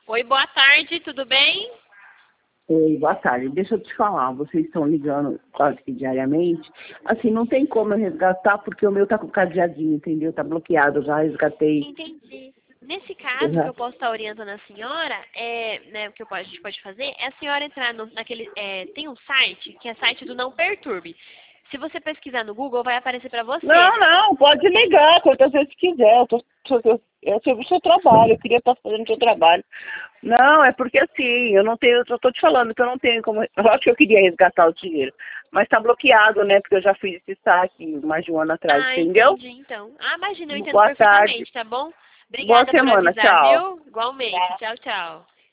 Oi, boa tarde, tudo bem? Oi, boa tarde. Deixa eu te falar, vocês estão ligando quase que diariamente. Assim, não tem como eu resgatar porque o meu tá com cadeadinho, entendeu? Tá bloqueado, já resgatei. Entendi. Nesse caso, o que Já... eu posso estar orientando a senhora, né, o que a gente pode fazer, é a senhora entrar naquele, tem um site, que é site do Não Perturbe. Se você pesquisar no Google, vai aparecer para você. Não, pode ligar quantas vezes quiser. Eu sobre o seu trabalho, eu queria estar fazendo o seu trabalho. Não, é porque assim, eu não tenho, eu só tô te falando que eu não tenho como. Eu acho que eu queria resgatar o dinheiro, mas tá bloqueado, né? Porque eu já fiz esse saque mais de um ano atrás, Ah, entendeu? entendi, então. Ah, imagina, eu entendo Boa tarde. perfeitamente, tá bom? Boa Obrigada por semana, avisar, tchau. viu? Igualmente. Tchau, tchau.